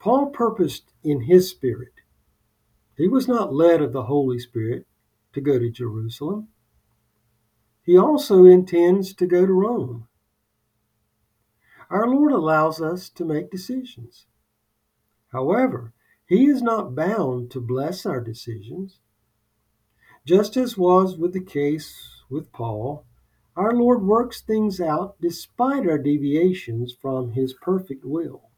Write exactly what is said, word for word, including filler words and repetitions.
Paul purposed in his spirit. He was not led of the Holy Spirit to go to Jerusalem. He also intends to go to Rome. Our Lord allows us to make decisions. However, He is not bound to bless our decisions. Just as was with the case with Paul, our Lord works things out despite our deviations from His perfect will.